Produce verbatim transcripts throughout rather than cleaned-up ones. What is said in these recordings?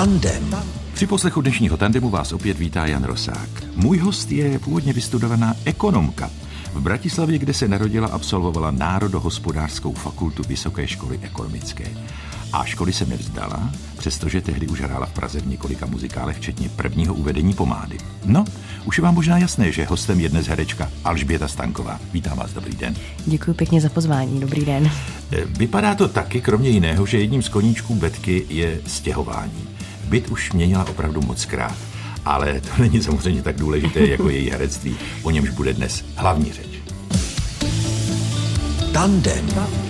Tandem. Při poslechu dnešního tandemu vás opět vítá Jan Rosák. Můj host je původně vystudovaná ekonomka. V Bratislavě, kde se narodila, absolvovala Národohospodářskou fakultu Vysoké školy ekonomické. A školy se nevzdala, přestože tehdy už hrála v Praze v několika muzikálech, včetně prvního uvedení Pomády. No, už je vám možná jasné, že hostem je dnes herečka Alžběta Stanková. Vítám vás, dobrý den. Děkuji pěkně za pozvání, dobrý den. Vypadá to taky, kromě jiného, že jedním z koníčků Betky je stěhování. Byt už měnila opravdu moc krát, ale to není samozřejmě tak důležité jako její herectví, o němž bude dnes hlavní řeč. Tandem.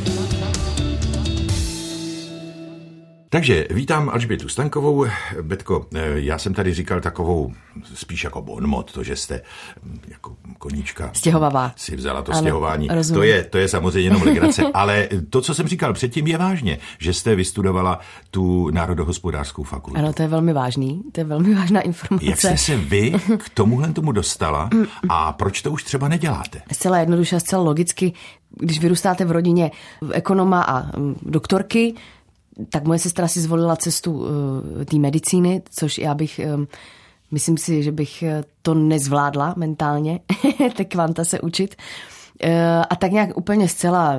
Takže vítám Alžbětu Stankovou. Betko, já jsem tady říkal takovou spíš jako bonmot, to, že jste jako koníčka stěhovavá si vzala to ano, stěhování. Rozumím. To je, to je samozřejmě jenom legrace, ale to, co jsem říkal předtím, je vážně, že jste vystudovala tu Národohospodářskou fakultu. Ano, to je velmi vážný, to je velmi vážná informace. Jak jste se vy k tomuhle tomu dostala a proč to už třeba neděláte? Zcela jednoduše, zcela logicky, když vyrůstáte v rodině ekonoma a doktorky, tak moje sestra si zvolila cestu uh, té medicíny, což já bych, um, myslím si, že bych to nezvládla mentálně, ty kvanta se učit. Uh, a tak nějak úplně zcela,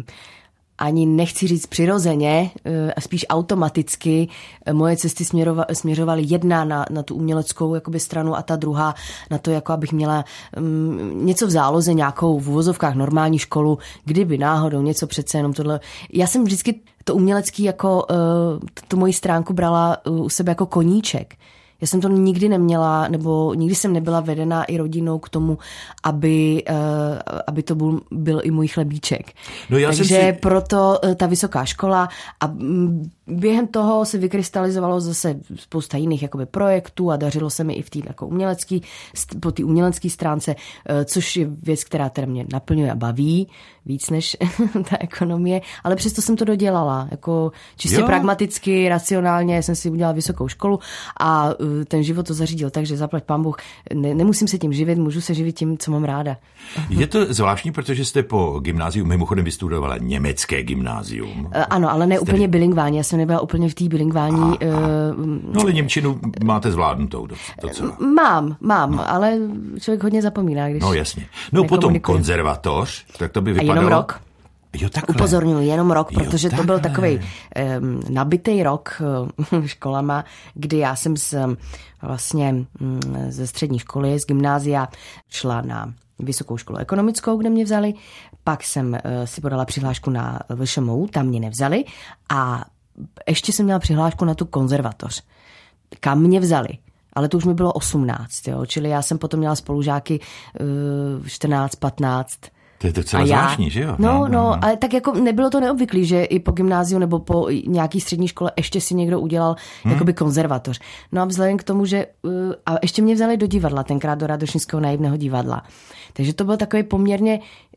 ani nechci říct přirozeně, uh, a spíš automaticky uh, moje cesty směrova, směřovaly jedna na, na tu uměleckou jakoby, stranu a ta druhá na to, jako abych měla um, něco v záloze, nějakou v uvozovkách normální školu, kdyby náhodou něco přece jenom tohle. Já jsem vždycky to umělecký jako tu moji stránku brala u sebe jako koníček. Já jsem to nikdy neměla, nebo nikdy jsem nebyla vedená i rodinou k tomu, aby, aby to byl, byl i můj chlebíček. No já Takže si... proto ta vysoká škola a během toho se vykrystalizovalo zase spousta jiných jakoby, projektů a dařilo se mi i v té jako umělecký, po té umělecké stránce, což je věc, která teda mě naplňuje a baví víc než ta ekonomie, ale přesto jsem to dodělala. Jako čistě jo. Pragmaticky, racionálně jsem si udělala vysokou školu a ten život to zařídil tak, že zaplať pán Bůh, ne, nemusím se tím živit, můžu se živit tím, co mám ráda. Je to zvláštní, protože jste po gymnáziu mimochodem vystudovala německé gymnázium. Ano, ale ne jste... úplně bilingvání. Já jsem nebyla úplně v té bilingvání. A, a. No ale němčinu máte zvládnutou docela. Mám, mám, no. Ale člověk hodně zapomíná, když No jasně. No potom konzervatoř, tak to by vypadalo. A jenom rok. Jo, Upozorňuji, jenom rok, protože jo, to byl takovej um, nabitej rok uh, školama, kdy já jsem z, vlastně um, ze střední školy, z gymnázia šla na vysokou školu ekonomickou, kde mě vzali, pak jsem uh, si podala přihlášku na V Š M U, tam mě nevzali a ještě jsem měla přihlášku na tu konzervatoř, kam mě vzali. Ale to už mi bylo osmnáct, jo? Čili já jsem potom měla spolužáky uh, čtrnáct, patnáct. To je docela zvláštní, že jo? No, no, no, ale tak jako nebylo to neobvyklý, že i po gymnáziu nebo po nějaký střední škole ještě si někdo udělal hmm. jakoby konzervatoř. No a vzhledem k tomu, že uh, a ještě mě vzali do divadla, tenkrát do Radošinského naivného divadla. Takže to byl takový poměrně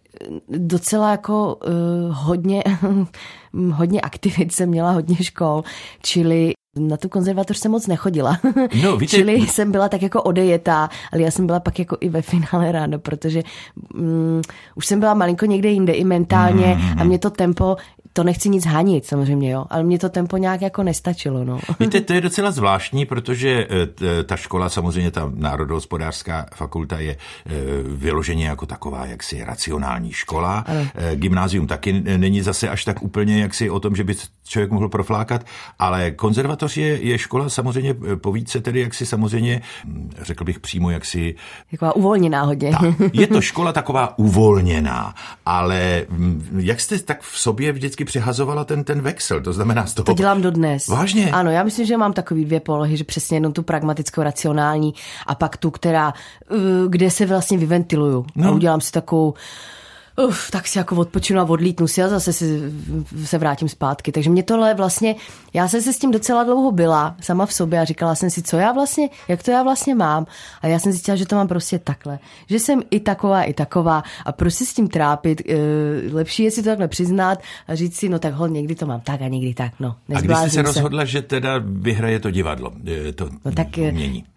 docela jako uh, hodně, hodně aktivit jsem měla, hodně škol, čili na tu konzervatoř jsem moc nechodila. No, víte... Čili jsem byla tak jako odejetá, ale já jsem byla pak jako i ve finále ráno, protože um, už jsem byla malinko někde jinde i mentálně mm. a mě to tempo, to nechci nic hanit samozřejmě, jo, ale mě to tempo nějak jako nestačilo, no. Víte, to je docela zvláštní, protože ta škola, samozřejmě ta Národohospodářská fakulta je vyloženě jako taková jaksi racionální škola. Ale... Gymnázium taky není zase až tak úplně jaksi o tom, že by člověk mohl proflákat, ale konzervatoř je, je škola samozřejmě povídce, tedy jaksi samozřejmě, řekl bych přímo jaksi... Taková uvolněná hodně. Tak, je to škola taková uvolněná, ale jak jste tak v sobě vždycky přehazovala ten, ten vexel, to znamená z toho... To dělám dodnes. Vážně? Ano, já myslím, že mám takový dvě polohy, že přesně jenom tu pragmatickou, racionální a pak tu, která, kde se vlastně vyventiluju. No. A udělám si takovou... Uf, tak si jako odpočinu a odlítnu si a zase si, se vrátím zpátky. Takže mě tohle vlastně, já jsem se s tím docela dlouho byla sama v sobě a říkala jsem si, co já vlastně, jak to já vlastně mám. A já jsem zjistila, že to mám prostě takhle. Že jsem i taková, i taková a prostě s tím trápit. Lepší je si to takhle přiznat a říct si, no tak hol, někdy to mám tak a někdy tak. No, a když jste se rozhodla, že teda vyhraje to divadlo, to no, tak, umění?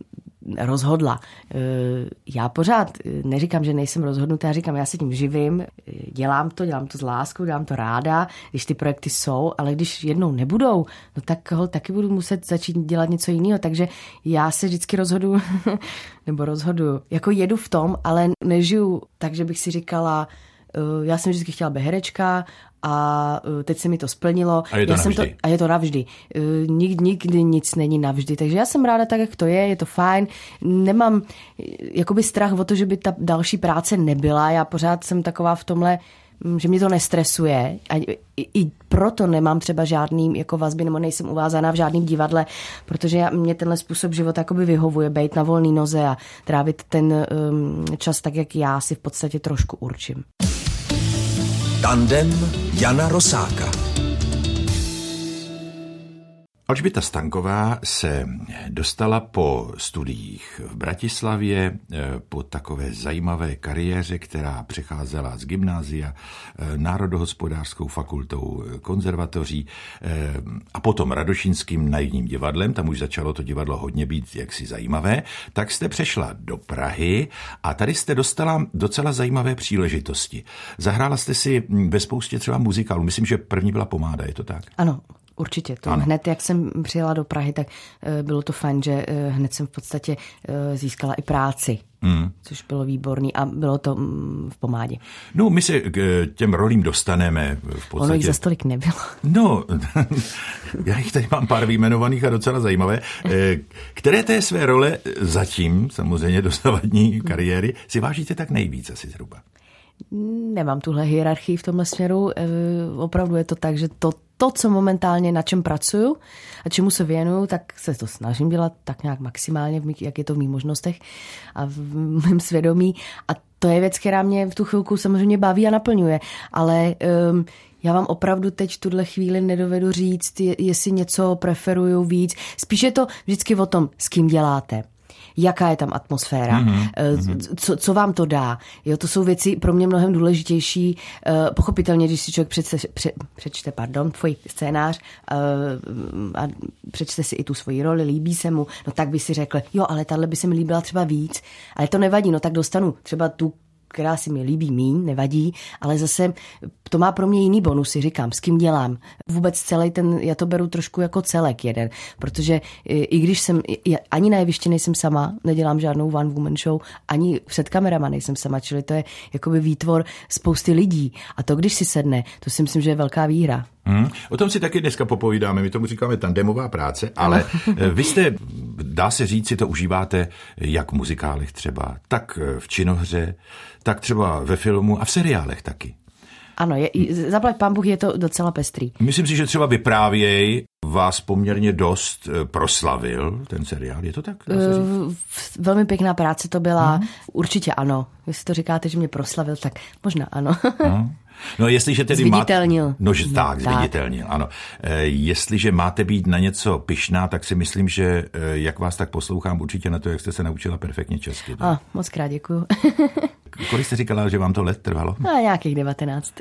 rozhodla. Já pořád neříkám, že nejsem rozhodnutá, já říkám, já se tím živím, dělám to, dělám to s láskou, dělám to ráda, když ty projekty jsou, ale když jednou nebudou, no tak ho taky budu muset začít dělat něco jiného, takže já se vždycky rozhodu, nebo rozhodu, jako jedu v tom, ale nežiju tak, že bych si říkala, já jsem vždycky chtěla být herečka a teď se mi to splnilo. A je to já navždy. Jsem to, a je to navždy. Nik, nikdy nic není navždy. Takže já jsem ráda tak, jak to je, je to fajn. Nemám jakoby strach o to, že by ta další práce nebyla. Já pořád jsem taková v tomhle, že mě to nestresuje. A i, i proto nemám třeba žádný jako vazby, nebo nejsem uvázaná v žádném divadle, protože já, mě tenhle způsob života jakoby vyhovuje, být na volný noze a trávit ten um, čas tak, jak já si v podstatě trošku určím. Tandem Jana Rosáka. Alžběta Stanková se dostala po studiích v Bratislavě, po takové zajímavé kariéře, která přecházela z gymnázia, Národohospodářskou fakultou, konzervatoří a potom Radošínským naivním divadlem, tam už začalo to divadlo hodně být jaksi zajímavé, tak jste přešla do Prahy a tady jste dostala docela zajímavé příležitosti. Zahrála jste si ve spoustě třeba muzikálů, myslím, že první byla Pomáda, je to tak? Ano. Určitě. To hned, jak jsem přijela do Prahy, tak bylo to fajn, že hned jsem v podstatě získala i práci, mm. což bylo výborný a bylo to v Pomádě. No, my se k těm rolím dostaneme v podstatě. Ono jich za stolik nebylo. No, já jich tady mám pár vyjmenovaných a docela zajímavé. Které té své role zatím, samozřejmě dosavadní kariéry, si vážíte tak nejvíc asi zhruba? Nemám tuhle hierarchii v tomhle směru. Opravdu je to tak, že to, to, co momentálně na čem pracuju a čemu se věnuju, tak se to snažím dělat tak nějak maximálně, jak je to v mých možnostech a v mém svědomí. A to je věc, která mě v tu chvilku samozřejmě baví a naplňuje. Ale um, já vám opravdu teď v tuhle chvíli nedovedu říct, jestli něco preferuju víc. Spíš je to vždycky o tom, s kým děláte. Jaká je tam atmosféra, mm-hmm. co, co vám to dá. Jo, to jsou věci pro mě mnohem důležitější. Pochopitelně, když si člověk přečte, pře, přečte pardon, tvůj scénář a přečte si i tu svoji roli, líbí se mu, no tak by si řekl, jo, ale tahle by se mi líbila třeba víc, ale to nevadí, no tak dostanu třeba tu, která si mi líbí míň, nevadí, ale zase to má pro mě jiný bonusy, říkám, s kým dělám. Vůbec celý ten, já to beru trošku jako celek jeden, protože i když jsem, ani na jevišti nejsem sama, nedělám žádnou one woman show, ani před kamerama nejsem sama, čili to je jakoby výtvor spousty lidí. A to, když si sedne, to si myslím, že je velká výhra. Hmm. O tom si taky dneska popovídáme, my tomu říkáme tandemová práce, ale vy jste, dá se říct, si to užíváte jak v muzikálech třeba, tak v činohře, tak třeba ve filmu a v seriálech taky. Ano, je, zaplať pán Bůh, je to docela pestrý. Myslím si, že třeba Vyprávěj vás poměrně dost proslavil, ten seriál, je to tak? Dá se říct? Velmi pěkná práce to byla, hmm. Určitě ano. Jestli to říkáte, že mě proslavil, tak možná ano. No. No, jestliže tedy zviditelnil. Máte, no, že no, tak, zviditelnil, ano. E, jestliže máte být na něco pyšná, tak si myslím, že e, jak vás tak poslouchám, určitě na to, jak jste se naučila perfektně česky. A, moc krát děkuju. Kolik jste říkala, že vám to let trvalo? No, nějakých devatenáct.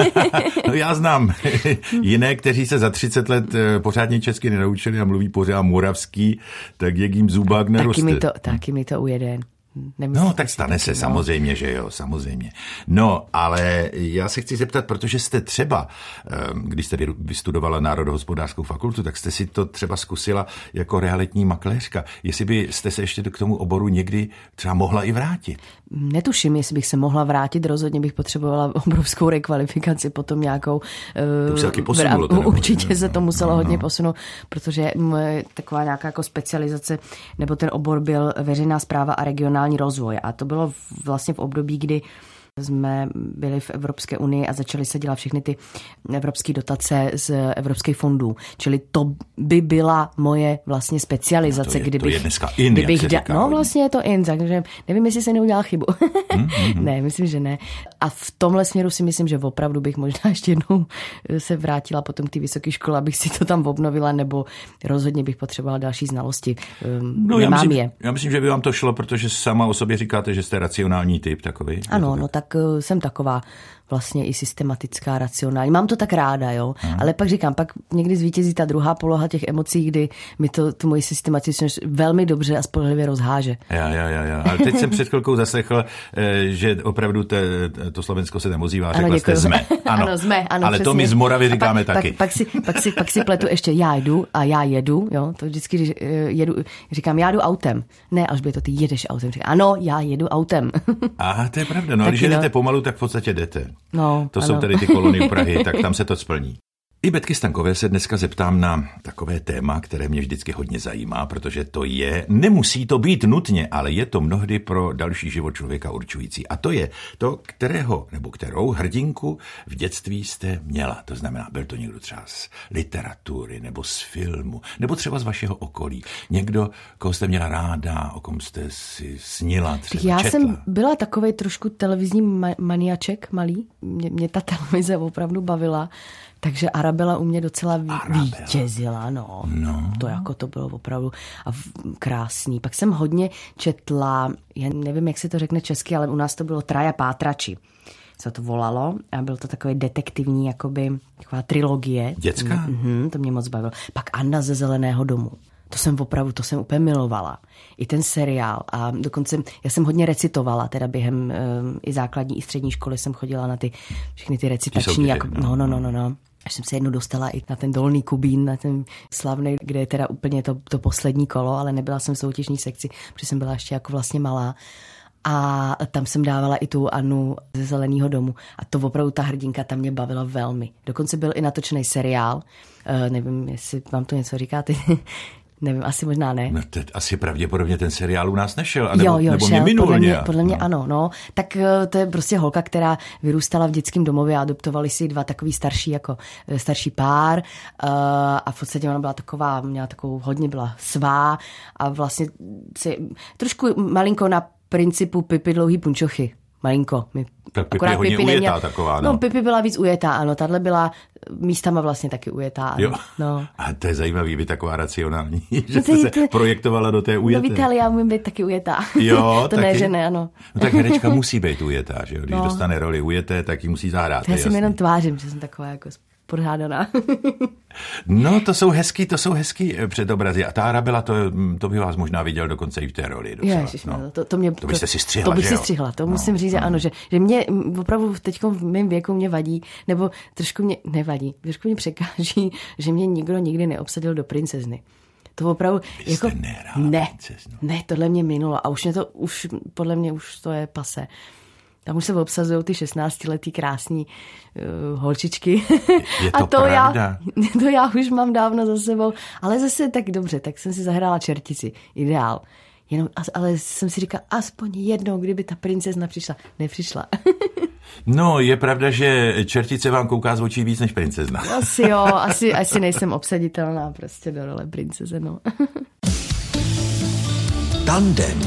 No, já znám jiné, kteří se za třicet let pořádně česky nenaučili a mluví pořád moravský, tak jak jim zubák neroste. Taky mi to, taky mi to ujede. Nemyslím, no, tak stane se, no. Samozřejmě, že jo, samozřejmě. No, ale já se chci zeptat, protože jste třeba, když jste vystudovala Národohospodářskou fakultu, tak jste si to třeba zkusila jako realitní makléřka. Jestli byste se ještě k tomu oboru někdy třeba mohla i vrátit? Netuším, jestli bych se mohla vrátit, rozhodně bych potřebovala obrovskou rekvalifikaci, potom nějakou... To už se taky posunulo. Vra- určitě se to muselo no, hodně no. posunout, protože moje taková nějaká jako specializace, nebo ten obor byl veřejná správa a regionální rozvoj. A to bylo vlastně v období, kdy jsme byli v Evropské unii a začaly se dělat všechny ty evropské dotace z evropských fondů. Čili to by byla moje vlastně specializace. No to je, kdybych, to je dneska in, kdybych jak se říká. No vlastně je to in, takže nevím, jestli se neudělal chybu. Mm-hmm. Ne, myslím, že ne. A v tomhle směru si myslím, že opravdu bych možná ještě jednou se vrátila potom k té vysoké škole, abych si to tam obnovila, nebo rozhodně bych potřebovala další znalosti. No, já myslím, je. já myslím, že by vám to šlo, protože sama o sobě říkáte, že jste racionální typ takový. Ano, no tak jsem taková vlastně i systematická, racionální. Mám to tak ráda, jo, hmm. ale pak říkám, pak někdy zvítězí ta druhá poloha těch emocí, kdy mi to tu moji systematičnost velmi dobře a spolehlivě rozháže. Já, já, já, já. Ale teď jsem před chvilkou zaslechl, že opravdu te, to Slovensko se nemozývá, řekla ano, jste jsme. Ano, ano, jsme, ano, ale přesně. to my z Moravy říkáme pak, taky. Pak, pak, si, pak, si, pak si pletu ještě já jdu a já jedu, jo, to vždycky, když jedu, říkám, já jdu autem. Ne, až by to ty jedeš autem. Říkám, ano, já jedu autem. Aha, to je pravda. No, když jedete no. pomalu, tak v podstatě jdete. No, to ano. jsou tady ty kolony u Prahy, tak tam se to splní. I Betky Stankové se dneska zeptám na takové téma, které mě vždycky hodně zajímá, protože to je, nemusí to být nutně, ale je to mnohdy pro další život člověka určující. A to je to, kterého nebo kterou hrdinku v dětství jste měla. To znamená, byl to někdo třeba z literatury nebo z filmu, nebo třeba z vašeho okolí. Někdo, koho jste měla ráda, o kom jste si snila, třeba Já četla. jsem byla takovej trošku televizní ma- maniaček malý. Mě, mě ta televize opravdu bavila. Takže Arabela u mě docela vítězila, no. no. To jako to bylo opravdu a krásný. Pak jsem hodně četla, já nevím, jak se to řekne česky, ale u nás to bylo Traja pátrači. Se to volalo a byl to takový detektivní, jakoby taková trilogie. Dětská? Mhm, to mě moc bavilo. Pak Anna ze Zeleného domu. To jsem opravdu, to jsem úplně milovala. I ten seriál. A dokonce já jsem hodně recitovala, teda během um, i základní, i střední školy jsem chodila na ty všechny ty recitační. Jako, no, no, no, no, no. Až jsem se jednou dostala i na ten Dolní Kubín, na ten slavný, kde je teda úplně to, to poslední kolo, ale nebyla jsem v soutěžní sekci, protože jsem byla ještě jako vlastně malá. A tam jsem dávala i tu Annu ze Zeleného domu. A to opravdu ta hrdinka tam mě bavila velmi. Dokonce byl i natočený seriál. Uh, nevím, jestli vám to něco říkáte. Nevím, asi možná ne. No teď asi pravděpodobně ten seriál u nás nešel, a nebo, jo, jo, nebo šel, mě minul podle mě, nějak. podle mě no. ano, no. Tak to je prostě holka, která vyrůstala v dětském domově a adoptovali si dva takový starší, jako starší pár uh, a v podstatě ona byla taková, měla takovou, hodně byla svá a vlastně si, trošku malinko na principu Pipi dlouhý punčochy. Malinko. My, tak Pipi je hodně Pipi ujetá neměla, taková, no. No, Pipi byla víc ujetá, ano. Tahle byla místama vlastně taky ujetá. Ano. Jo. No. A to je zajímavý, vy taková racionální, že jste se projektovala do té ujeté. No víte, ale já umím být taky ujetá. Jo, to taky? ne, že ne, ano. No tak herečka musí být ujetá, že jo? Když no. dostane roli ujeté, tak ji musí zahrát. Já si jenom tvářím, že jsem taková jako podhádaná. No, to jsou hezký, to jsou hezký předobrazy. A ta Arabela, to, to by vás možná viděl dokonce i v té roli. Ježiš, no. to, to, mě, to byste si střihla, To bych že si jo? střihla, to no, musím říct, no. že ano, že, že mě opravdu teď v mém věku mě vadí, nebo trošku mě nevadí, trošku mě překáží, že mě nikdo nikdy neobsadil do princezny. To opravdu, Vy jako, ne, princeznu. ne, tohle mě minulo a už mě to, už, podle mě už to je pase. Tam už se obsazují ty šestnáctiletý krásní uh, holčičky. Je to a to pravda. já, to já už mám dávno za sebou. Ale zase tak dobře, tak jsem si zahrála čertici. Ideál. Jenom, ale jsem si říkala, aspoň jednou, kdyby ta princezna přišla. Nepřišla. No, je pravda, že čertice vám kouká z očí víc než princezna. Asi jo, asi, asi nejsem obsaditelná prostě do role princeze, no. Tandem.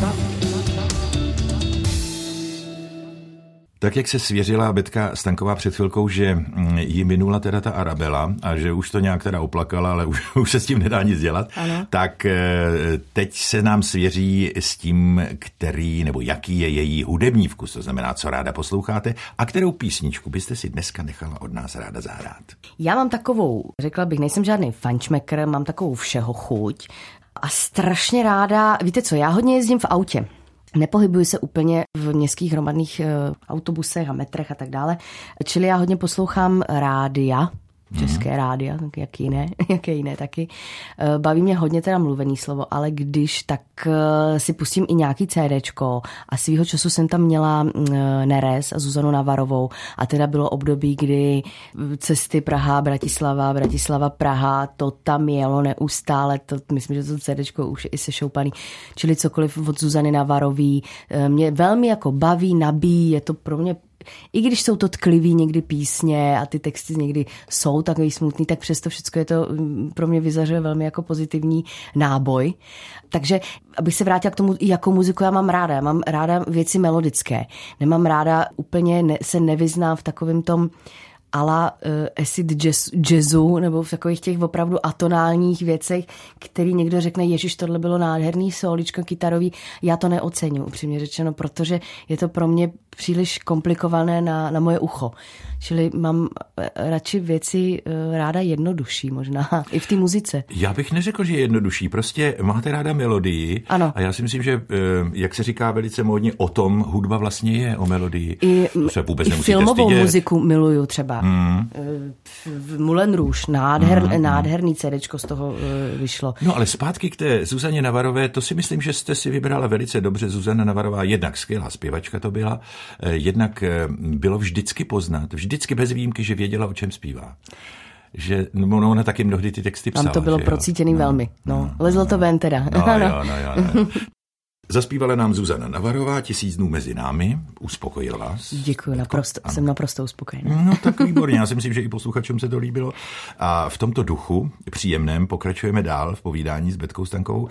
Tak jak se svěřila Betka Stanková před chvilkou, že jí minula teda ta Arabela a že už to nějak teda oplakala, ale už, už se s tím nedá nic dělat, ano. Tak teď se nám svěří s tím, který nebo jaký je její hudební vkus, to znamená, co ráda posloucháte a kterou písničku byste si dneska nechala od nás ráda zahrát. Já mám takovou, řekla bych, nejsem žádný fančmekr, mám takovou všeho chuť a strašně ráda, víte co, já hodně jezdím v autě. Nepohybuji se úplně v městských hromadných autobusech a metrech a tak dále. Čili já hodně poslouchám rádia, české mm. rádia, jak jiné, jaké jiné taky. Baví mě hodně teda mluvený slovo, ale když, tak si pustím i nějaký CDčko a svýho času jsem tam měla Neres a Zuzanu Navarovou a teda bylo období, kdy cesty Praha, Bratislava, Bratislava, Praha, to tam jelo neustále, to, myslím, že to CDčko už je i sešoupaný, čili cokoliv od Zuzany Navarový mě velmi jako baví, nabíjí, je to pro mě. I když jsou to tklivý někdy písně a ty texty někdy jsou takový smutný, tak přesto všechno je to pro mě vyzařuje velmi jako pozitivní náboj. Takže abych se vrátila k tomu, jakou muziku já mám ráda. Já mám ráda věci melodické. Nemám ráda úplně, ne, se nevyznám v takovém tom ala uh, acid jazz, jazzu, nebo v takových těch opravdu atonálních věcech, který někdo řekne, ježiš, tohle bylo nádherný soličko kytarový, já to neoceňuji, upřímně řečeno, protože je to pro mě příliš komplikované na, na moje ucho. Čili mám radši věci uh, ráda jednodušší možná, i v té muzice. Já bych neřekl, že je jednodušší, prostě máte ráda melodii. Ano. A já si myslím, že, uh, jak se říká velice módně, o tom hudba vlastně je, o melodii. I, se vůbec i filmovou stydět. muziku miluju třeba. Hmm. V Moulin Rouge, nádher, hmm. nádherný cédéčko z toho uh, vyšlo. No ale zpátky k té Zuzaně Navarové, to si myslím, že jste si vybrala velice dobře. Zuzana Navarová, jednak skvělá zpěvačka to byla, jednak bylo vždycky poznat, vždycky bez výjimky, že věděla, o čem zpívá. Že no, ona taky mnohdy ty texty psala. Tam to bylo procítěný no, velmi. No, no, lezlo to ven teda. No, no, jo, no, jo, no. Zaspívala nám Zuzana Navarová, Tisíc dnů mezi námi. Uspokojil vás? Děkuji, naprosto, jsem naprosto uspokojená. No tak výborně, já si myslím, že i posluchačům se to líbilo. A v tomto duchu příjemném pokračujeme dál v povídání s Betkou Stankovou.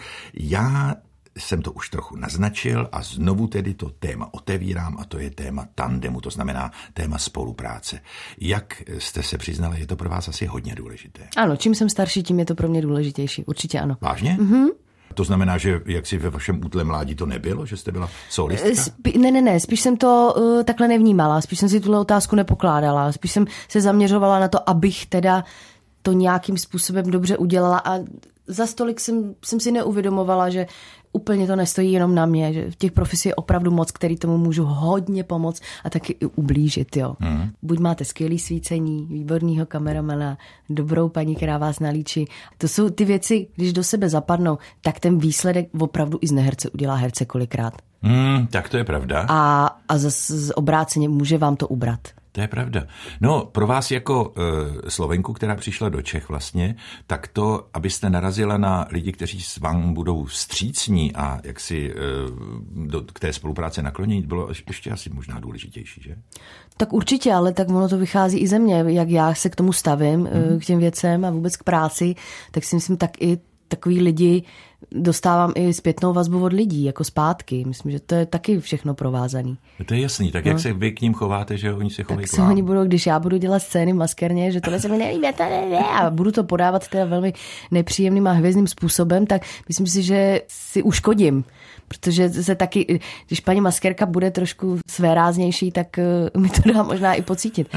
Já jsem to už trochu naznačil a znovu tedy to téma otevírám a to je téma tandemu, to znamená téma spolupráce. Jak jste se přiznala, je to pro vás asi hodně důležité? Ano, čím jsem starší, tím je to pro mě důležitější, určitě ano. Vážně? Mhm. To znamená, že jak si ve vašem útlém mládí to nebylo, že jste byla solistka? Spí, ne, ne, ne, spíš jsem to uh, takhle nevnímala, spíš jsem si tuhle otázku nepokládala, spíš jsem se zaměřovala na to, abych teda to nějakým způsobem dobře udělala a za stolik jsem, jsem si neuvědomovala, že úplně to nestojí jenom na mě, že v těch profesí je opravdu moc, který tomu můžu hodně pomoct a taky i ublížit, jo. Mm. Buď máte skvělý svícení, výborného kameramana, dobrou paní, která vás nalíčí. To jsou ty věci, když do sebe zapadnou, tak ten výsledek opravdu i z neherce udělá herce kolikrát. Mm, tak to je pravda. A, a z obráceně může vám to ubrat. To je pravda. No, pro vás jako uh, Slovenku, která přišla do Čech vlastně, tak to, abyste narazila na lidi, kteří s vám budou vstřícní a jak si uh, do, k té spolupráce naklonění, bylo ještě asi možná důležitější, že? Tak určitě, ale tak ono to vychází i ze mě, jak já se k tomu stavím, mm. k těm věcem a vůbec k práci, tak si myslím, tak i takový lidi dostávám i zpětnou vazbu od lidí, jako zpátky. Myslím, že to je taky všechno provázaný. To je jasný, tak no. Jak se vy k ním chováte, že oni se chovají tak k vám? Tak oni budou, když já budu dělat scény maskerně, že tohle se mi nelíbí, to ne, a budu to podávat teda velmi nepříjemným a hvězdným způsobem, tak myslím si, že si uškodím. Protože se taky, když paní maskerka bude trošku svéráznější, tak mi to dá možná i pocítit.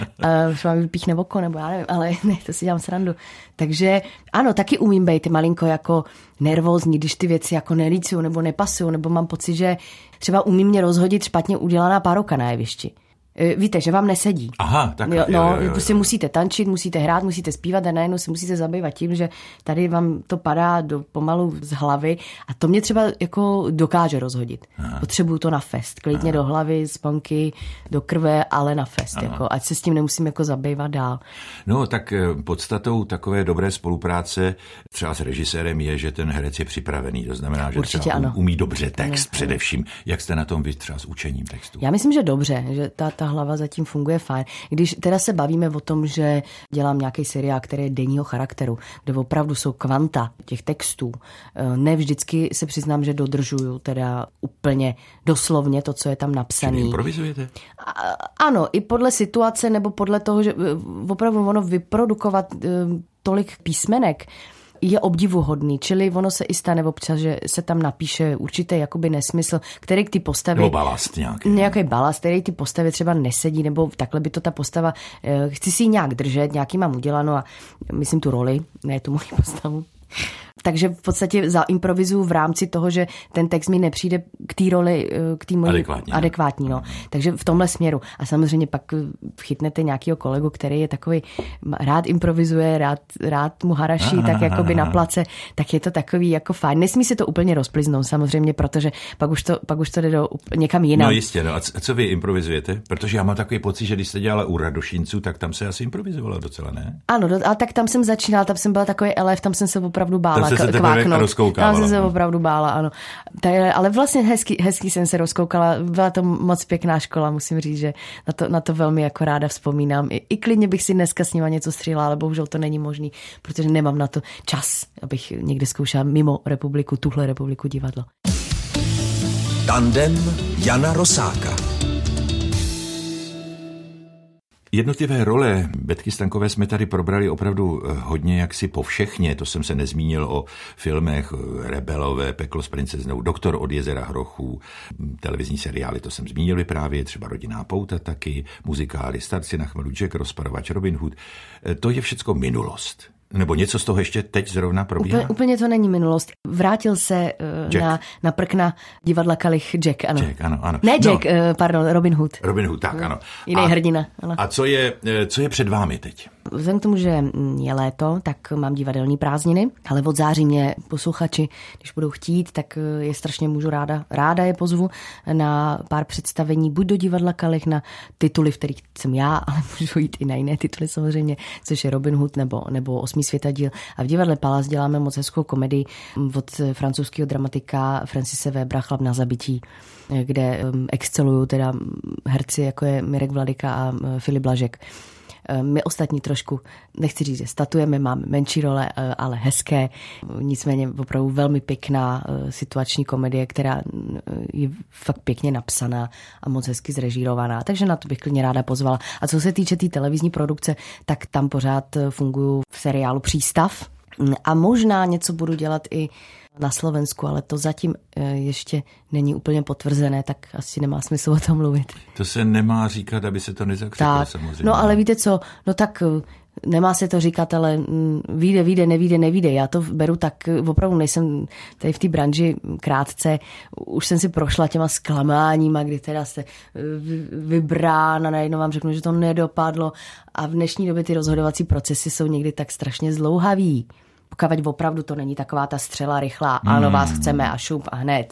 Už vám vypíchne oko, nebo já nevím, ale ne, to si dělám srandu. Takže ano, taky umím být malinko jako nervózní, když ty věci jako nelícují nebo nepasují, nebo mám pocit, že třeba umí mě rozhodit špatně udělaná pároka na jevišti. Víte, že vám nesedí. Aha, tak jo, no, jo, jo, jo. Prostě musíte tančit, musíte hrát, musíte zpívat a najednou se musíte zabývat tím, že tady vám to padá do, pomalu z hlavy a to mě třeba jako dokáže rozhodit. Aha. Potřebuju to na fest, klidně Aha. do hlavy, sponky, do krve, ale na fest, jako, ať se s tím nemusím jako zabývat dál. No, tak podstatou takové dobré spolupráce třeba s režisérem je, že ten herec je připravený, to znamená, že určitě třeba ano. umí dobře text ano, především. Jak jste na tom vy třeba s učením textu? Já myslím, že dobře, že ta, ta hlava zatím funguje fajn. Když teda se bavíme o tom, že dělám nějaký seriál, který je denního charakteru, kde opravdu jsou kvanta těch textů, ne vždycky se přiznám, že dodržuju teda úplně doslovně to, co je tam napsaný. Čili improvizujete? Ano, i podle situace nebo podle toho, že opravdu ono vyprodukovat tolik písmenek je obdivuhodný, čili ono se i stane občas, že se tam napíše určitý jakoby nesmysl, který k ty postavě... Nebo balast nějaký. Nějaký balast, který ty postavě třeba nesedí, nebo takhle by to ta postava... Chci si ji nějak držet, nějaký mám uděláno a myslím tu roli, ne tu moji postavu. Takže v podstatě zaimprovizuju v rámci toho, že ten text mi nepřijde k té roli, k té mojí adekvátní. adekvátní no. Takže v tomhle směru. A samozřejmě pak chytnete nějakého kolegu, který je takový, rád improvizuje, rád, rád mu haraší, tak jakoby na place, tak je to takový jako fajn. Nesmí se to úplně rozpliznout samozřejmě, protože pak už to, pak už to jde do někam jinam. No jistě, no. A co vy improvizujete? Protože já mám takový pocit, že když jste dělala u Radošinců, tak tam se asi improvizovalo docela, ne? Ano, do, ale tak tam jsem začínala, tam jsem byla takový elef, tam jsem se opravdu bála. Tam se Tam jsem se opravdu bála, ano. Tak, ale vlastně hezky, hezky jsem se rozkoukala. Byla to moc pěkná škola, musím říct, že na to, na to velmi jako ráda vzpomínám. I, I klidně bych si dneska s nima něco střílela, ale bohužel to není možný, protože nemám na to čas, abych někde zkoušela mimo republiku, tuhle republiku divadlo. Tandem Jana Rosáka. Jednotlivé role Betky Stankové jsme tady probrali opravdu hodně jaksi povšechně. To jsem se nezmínil o filmech Rebelové, Peklo s princeznou, Doktor od jezera hrochů, televizní seriály, to jsem zmínil právě, třeba Rodinná pouta taky, muzikály Starci na chmelu, Jack, Rozparovač, Robin Hood. To je všecko minulost. Nebo něco z toho ještě teď zrovna probíhá? Úplně, úplně to není minulost. Vrátil se uh, na, na prkna divadla Kalich Jack, ano. Jack, ano, ano. Ne Jack, no. uh, pardon, Robin Hood. Robin Hood, tak, ano. Jiný a, hrdina. Ano. A co je, co je před vámi teď? Vzhledem k tomu, že je léto, tak mám divadelní prázdniny, ale od září mě posluchači, když budou chtít, tak je strašně můžu ráda, ráda je pozvu na pár představení, buď do divadla Kalich na tituly, v kterých jsem já, ale můžu jít i na jiné tituly samozřejmě, což je Robin Hood nebo, nebo Osmý světadíl. A v divadle Palác děláme moc hezkou komedii od francouzského dramatika Francise Webera Chlap na zabití, kde excelují teda herci, jako je Mirek Vladyka a Filip Blažek. My ostatní trošku, nechci říct, že statujeme, máme menší role, ale hezké. Nicméně opravdu velmi pěkná situační komedie, která je fakt pěkně napsaná a moc hezky zrežírovaná. Takže na to bych klidně ráda pozvala. A co se týče té tý televizní produkce, tak tam pořád funguju v seriálu Přístav. A možná něco budu dělat i na Slovensku, ale to zatím ještě není úplně potvrzené, tak asi nemá smysl o tom mluvit. To se nemá říkat, aby se to nezakřiklo samozřejmě. No ale víte co, no tak nemá se to říkat, ale vyjde, vyjde, nevyjde, nevyjde. Já to beru tak, opravdu nejsem tady v té branži krátce, už jsem si prošla těma zklamáníma, kdy teda jste vybrán a najednou vám řeknu, že to nedopadlo a v dnešní době ty rozhodovací procesy jsou někdy tak strašně zdlouhavý. Pokud opravdu to není taková ta střela rychlá, hmm. ano, vás chceme a šup a hned,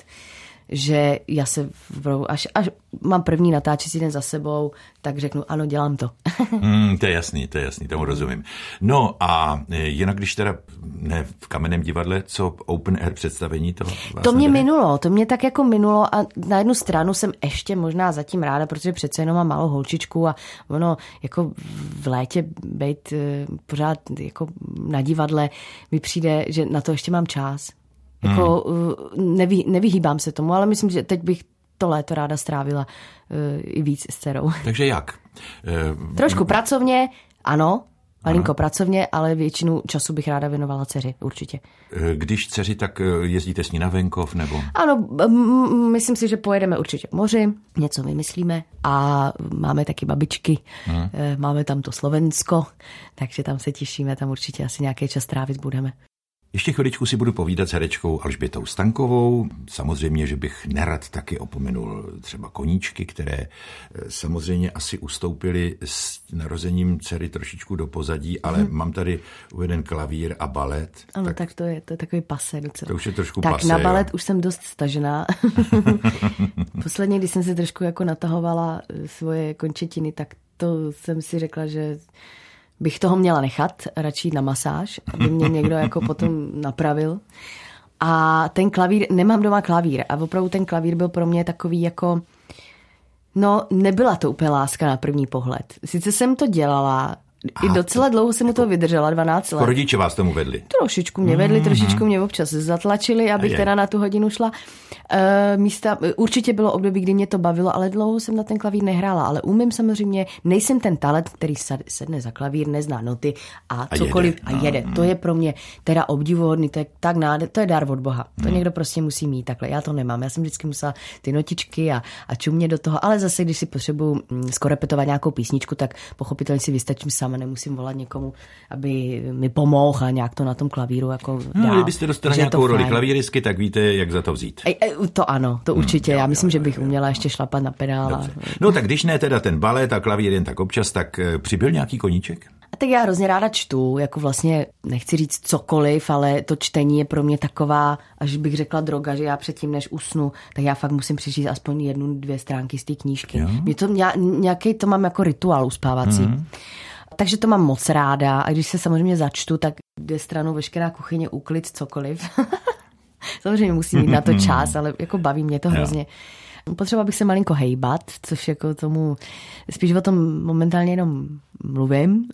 že já se, až, až mám první natáčecí den za sebou, tak řeknu, ano, dělám to. mm, to je jasný, to je jasný, tomu rozumím. No a jinak, když teda ne v Kamenném divadle, co open air představení, to vás To mě nebere? minulo, to mě tak jako minulo a na jednu stranu jsem ještě možná zatím ráda, protože přece jenom mám malou holčičku a ono jako v létě být pořád jako na divadle mi přijde, že na to ještě mám čas. Jako hmm. nevy, nevyhýbám se tomu, ale myslím, že teď bych to léto ráda strávila uh, i víc s dcerou. Takže jak? Uh, Trošku pracovně, ano, malinko ano. pracovně, ale většinu času bych ráda věnovala dceři, určitě. Když dceři, tak jezdíte s ní na venkov, nebo? Ano, m- myslím si, že pojedeme určitě k moři, něco vymyslíme a máme taky babičky, hmm. máme tam to Slovensko, takže tam se těšíme, tam určitě asi nějaký čas trávit budeme. Ještě chviličku si budu povídat s herečkou Alžbětou Stankovou. Samozřejmě, že bych nerad taky opomenul třeba koníčky, které samozřejmě asi ustoupily s narozením dcery trošičku do pozadí, ale hmm. mám tady uveden klavír a balet. Ano, tak, tak to je, to je takový pase docela. To už je trošku tak pase. Tak na balet jo. už jsem dost stažená. Posledně, když jsem se trošku jako natahovala svoje končetiny, tak to jsem si řekla, že bych toho měla nechat, radši na masáž, aby mě někdo jako potom napravil. A ten klavír, nemám doma klavír a opravdu ten klavír byl pro mě takový jako, no nebyla to úplně láska na první pohled. Sice jsem to dělala, i docela dlouho jsem mu to vydržela, dvanáct let. Rodiče vás tomu vedli? Trošičku mě vedli, mm-hmm. trošičku mě občas zatlačili, abych je. teda na tu hodinu šla. E, místa, určitě bylo období, kdy mě to bavilo, ale dlouho jsem na ten klavír nehrála, ale umím samozřejmě, nejsem ten talent, který sedne za klavír, nezná noty a, a cokoliv jede. a jede. Mm. To je pro mě teda obdivuhodný, to je tak náde, to je dar od Boha. To mm. někdo prostě musí mít takhle. Já to nemám. Já jsem vždycky musela ty notičky a, a čumě do toho, ale zase, když si potřebuju skorepetovat nějakou písničku, tak pochopitelně si vystačím sama, nemusím volat někomu, aby mi pomohl a nějak to na tom klavíru jako no, dál. Kdybyste dostali nějakou roli klavíristky, tak víte, jak za to vzít. Ej, ej, to ano, to určitě. Hmm, jo, Já myslím, jo, že bych jo, uměla jo. ještě šlapat na pedál. A... No tak když ne teda ten balet a klavír jen tak občas, tak přibyl nějaký koníček? A tak já hrozně ráda čtu, jako vlastně nechci říct cokoliv, ale to čtení je pro mě taková, až bych řekla droga, že já předtím, než usnu, tak já fakt musím přečíst aspoň jednu, dvě stránky z té knížky. Jo? Mě to nějaký to mám jako rituál uspávací. Hmm. Takže to mám moc ráda a když se samozřejmě začtu, tak jde stranou veškerá kuchyně, úklid, cokoliv. Samozřejmě musím mít na to čas, ale jako baví mě to hrozně. Potřeba bych se malinko hejbat, což jako tomu, spíš o tom momentálně jenom mluvím,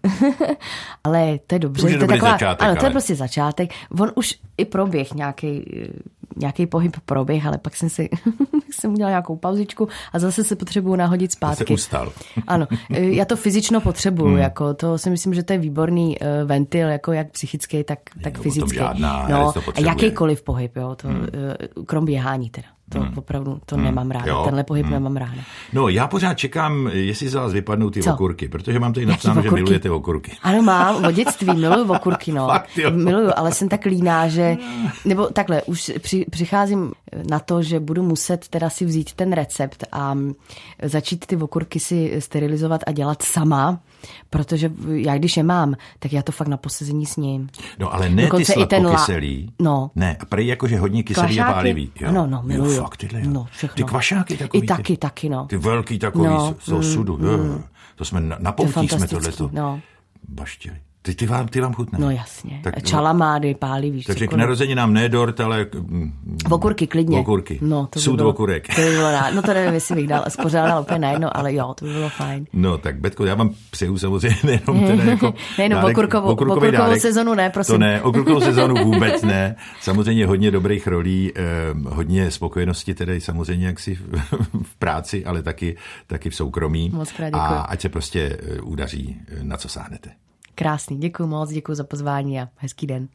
ale to je dobře. To je, to je taková, začátek, ano, to je ale... prostě začátek. On už i proběh nějaký nějaký pohyb proběh, ale pak jsem si jsem udělala nějakou pauzičku a zase se potřebuju nahodit zpátky. Zase ustal. Ano, já to fyzično potřebuju, hmm. jako to si myslím, že to je výborný uh, ventil, jako jak psychický, tak, tak fyzický. Žádná, no, a jakýkoliv pohyb, jo, to, hmm. uh, krom běhání teda. To hmm. opravdu, to hmm. nemám ráda. Jo. Tenhle pohyb hmm. nemám ráda. No, já pořád čekám, jestli z vás vypadnou ty Co? okurky, protože mám tady napsáno, že milujete okurky. Ano, mám, od dětství miluju okurky, no. Fakt, jo. Miluju, ale jsem tak líná, že, nebo takhle, už při, přicházím na to, že budu muset teda si vzít ten recept a začít ty okurky si sterilizovat a dělat sama, protože já když je mám, tak já to fakt na posezení sním. No, ale ne Dokonce ty sladkokyselý. La... No. Ne, a prej jakože hodně kyselý Kvašáky? A pálivý. Jo. No, no, miluju. Jo, fakt tyhle, jo. No, ty kvašáky takový. I taky, ty, taky, no. Ty velký takový no, z toho sudu. Mm, jo. To jsme na, na poutích jsme tohleto no. baštili. Ty, ty, vám, ty vám chutnají. No jasně. Tak, čalamády, pálivý. Takže k narozeninám ne dort, ale... Okurky, klidně. Okurky. No, to by Sud bylo, okurek. To by bylo rád. No to nevím, jestli bych dal, spořádala úplně najednou, ale jo, to by bylo fajn. No tak, Betko, já vám přeju samozřejmě nejenom teda jako... nejenom okurkovou, okurkovou dárek, sezonu ne, prosím. To ne, okurkovou sezonu vůbec ne. Samozřejmě hodně dobrých rolí, eh, hodně spokojenosti, tedy samozřejmě jaksi v práci, ale taky, taky v soukromí. Moc krát děkuji. A ať se prostě udaří, na co sáhnete. Krásný, děkuji moc, děkuji za pozvání a hezký den.